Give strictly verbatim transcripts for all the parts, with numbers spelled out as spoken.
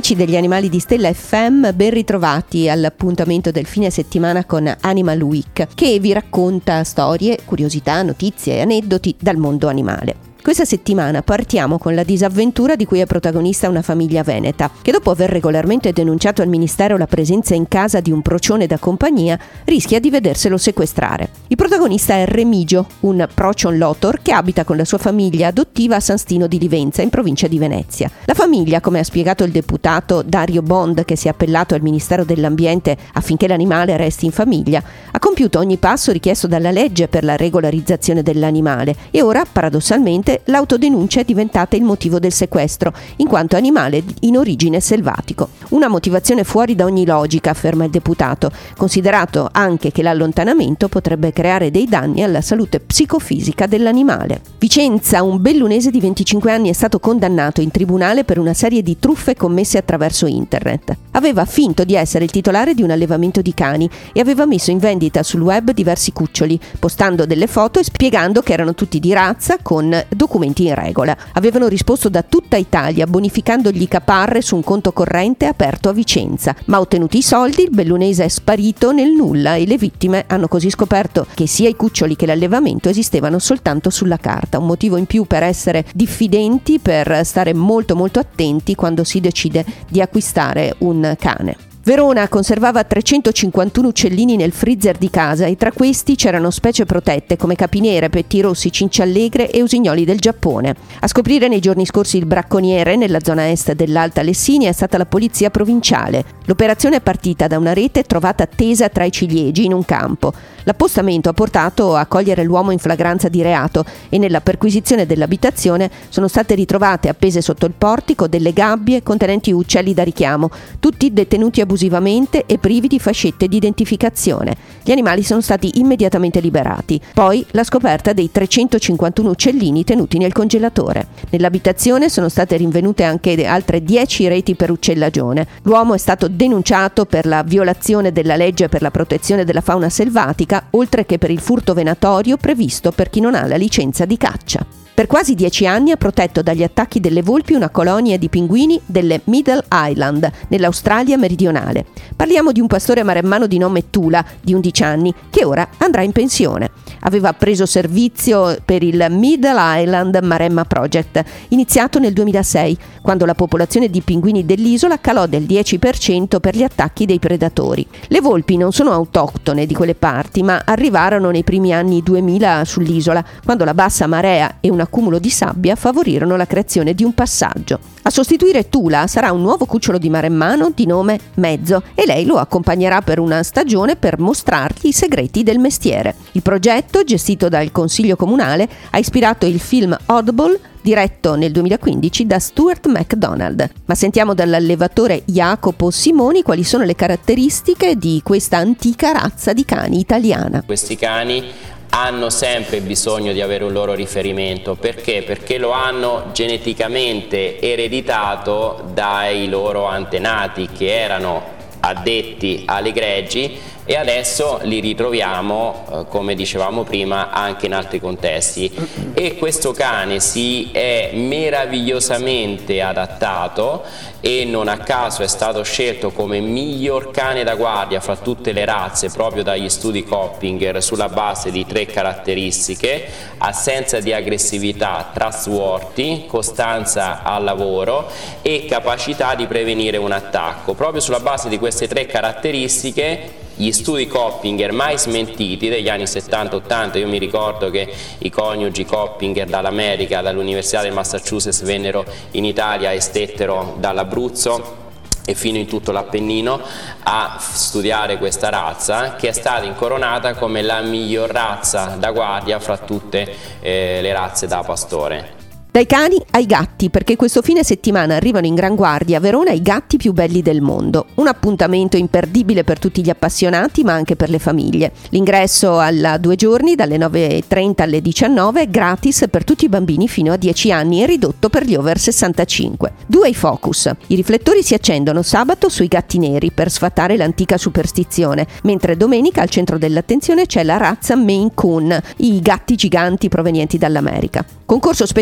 amici degli animali di Stella F M, ben ritrovati all'appuntamento del fine settimana con Animal Week, che vi racconta storie, curiosità, notizie e aneddoti dal mondo animale. Questa settimana partiamo con la disavventura di cui è protagonista una famiglia veneta, che dopo aver regolarmente denunciato al ministero la presenza in casa di un procione da compagnia, rischia di vederselo sequestrare. Il protagonista è Remigio, un procion lotor che abita con la sua famiglia adottiva a San Stino di Livenza, in provincia di Venezia. La famiglia, come ha spiegato il deputato Dario Bond, che si è appellato al Ministero dell'Ambiente affinché l'animale resti in famiglia, ha compiuto ogni passo richiesto dalla legge per la regolarizzazione dell'animale e ora, paradossalmente, l'autodenuncia è diventata il motivo del sequestro, in quanto animale in origine selvatico. Una motivazione fuori da ogni logica, afferma il deputato, considerato anche che l'allontanamento potrebbe creare dei danni alla salute psicofisica dell'animale. Vicenza, un bellunese di venticinque anni è stato condannato in tribunale per una serie di truffe commesse attraverso internet. Aveva finto di essere il titolare di un allevamento di cani e aveva messo in vendita sul web diversi cuccioli, postando delle foto e spiegando che erano tutti di razza con documenti in regola. Avevano risposto da tutta Italia, bonificandogli caparre su un conto corrente aperto a Vicenza, ma ottenuti i soldi il bellunese è sparito nel nulla e le vittime hanno così scoperto che sia i cuccioli che l'allevamento esistevano soltanto sulla carta, un motivo in più per essere diffidenti, per stare molto molto attenti quando si decide di acquistare un cane. Verona conservava trecentocinquantuno uccellini nel freezer di casa e tra questi c'erano specie protette come capinere, pettirossi, cinciallegre e usignoli del Giappone. A scoprire nei giorni scorsi il bracconiere nella zona est dell'Alta Lessinia è stata la polizia provinciale. L'operazione è partita da una rete trovata tesa tra i ciliegi in un campo. L'appostamento ha portato a cogliere l'uomo in flagranza di reato e nella perquisizione dell'abitazione sono state ritrovate appese sotto il portico delle gabbie contenenti uccelli da richiamo, tutti detenuti abusivamente e privi di fascette di identificazione. Gli animali sono stati immediatamente liberati. Poi la scoperta dei trecentocinquantuno uccellini tenuti nel congelatore. Nell'abitazione sono state rinvenute anche altre dieci reti per uccellagione. L'uomo è stato denunciato per la violazione della legge per la protezione della fauna selvatica, oltre che per il furto venatorio previsto per chi non ha la licenza di caccia. Per quasi dieci anni ha protetto dagli attacchi delle volpi una colonia di pinguini delle Middle Island, nell'Australia meridionale. Parliamo di un pastore maremmano di nome Tula, di undici anni, che ora andrà in pensione. Aveva preso servizio per il Middle Island Maremma Project, iniziato nel duemilasei, quando la popolazione di pinguini dell'isola calò del dieci per cento per gli attacchi dei predatori. Le volpi non sono autoctone di quelle parti, ma arrivarono nei primi anni duemila sull'isola, quando la bassa marea e un accumulo di sabbia favorirono la creazione di un passaggio. A sostituire Tula sarà un nuovo cucciolo di maremmano di nome Mezzo e lei lo accompagnerà per una stagione per mostrargli i segreti del mestiere. Il progetto, gestito dal Consiglio Comunale, ha ispirato il film Audible, diretto nel duemilaquindici da Stuart McDonald. Ma sentiamo dall'allevatore Jacopo Simoni quali sono le caratteristiche di questa antica razza di cani italiana. Questi cani hanno sempre bisogno di avere un loro riferimento. Perché? Perché lo hanno geneticamente ereditato dai loro antenati che erano addetti alle greggi e adesso li ritroviamo, eh, come dicevamo prima, anche in altri contesti. E questo cane si è meravigliosamente adattato e non a caso è stato scelto come miglior cane da guardia fra tutte le razze proprio dagli studi Coppinger sulla base di tre caratteristiche: assenza di aggressività, trustworthy, costanza al lavoro e capacità di prevenire un attacco. Proprio sulla base di queste tre caratteristiche gli studi Coppinger, mai smentiti, degli anni settanta ottanta, io mi ricordo che i coniugi Coppinger dall'America, dall'Università del Massachusetts vennero in Italia e stettero dall'Abruzzo e fino in tutto l'Appennino a studiare questa razza, che è stata incoronata come la miglior razza da guardia fra tutte eh, le razze da pastore. Dai cani ai gatti, perché questo fine settimana arrivano in gran guardia a Verona i gatti più belli del mondo. Un appuntamento imperdibile per tutti gli appassionati, ma anche per le famiglie. L'ingresso alla due giorni, dalle nove e trenta alle diciannove, è gratis per tutti i bambini fino a dieci anni e ridotto per gli over sessantacinque. Due i focus. I riflettori si accendono sabato sui gatti neri per sfatare l'antica superstizione, mentre domenica al centro dell'attenzione c'è la razza Maine Coon, i gatti giganti provenienti dall'America. Concorso speciale anche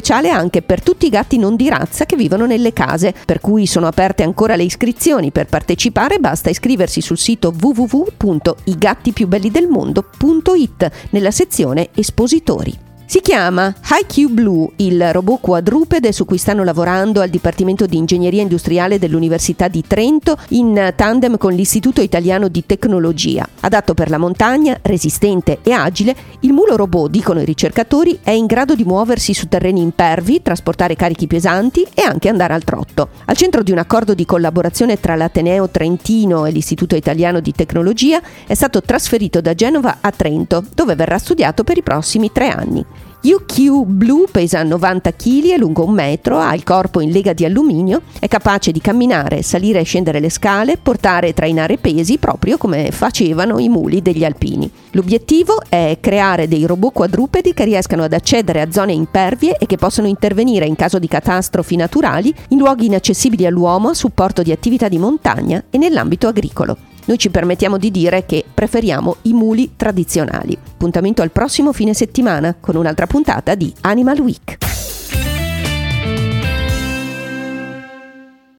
anche per tutti i gatti non di razza che vivono nelle case, per cui sono aperte ancora le iscrizioni. Per partecipare basta iscriversi sul sito w w w punto i gatti più belli del mondo punto i t nella sezione espositori. Si chiama I Q Blue, il robot quadrupede su cui stanno lavorando al Dipartimento di Ingegneria Industriale dell'Università di Trento in tandem con l'Istituto Italiano di Tecnologia. Adatto per la montagna, resistente e agile, il mulo robot, dicono i ricercatori, è in grado di muoversi su terreni impervi, trasportare carichi pesanti e anche andare al trotto. Al centro di un accordo di collaborazione tra l'Ateneo Trentino e l'Istituto Italiano di Tecnologia è stato trasferito da Genova a Trento, dove verrà studiato per i prossimi tre anni. I Q Blue pesa novanta chili, è lungo un metro, ha il corpo in lega di alluminio, è capace di camminare, salire e scendere le scale, portare e trainare pesi proprio come facevano i muli degli alpini. L'obiettivo è creare dei robot quadrupedi che riescano ad accedere a zone impervie e che possano intervenire in caso di catastrofi naturali in luoghi inaccessibili all'uomo a supporto di attività di montagna e nell'ambito agricolo. Noi ci permettiamo di dire che preferiamo i muli tradizionali. Appuntamento al prossimo fine settimana con un'altra puntata di Animal Week.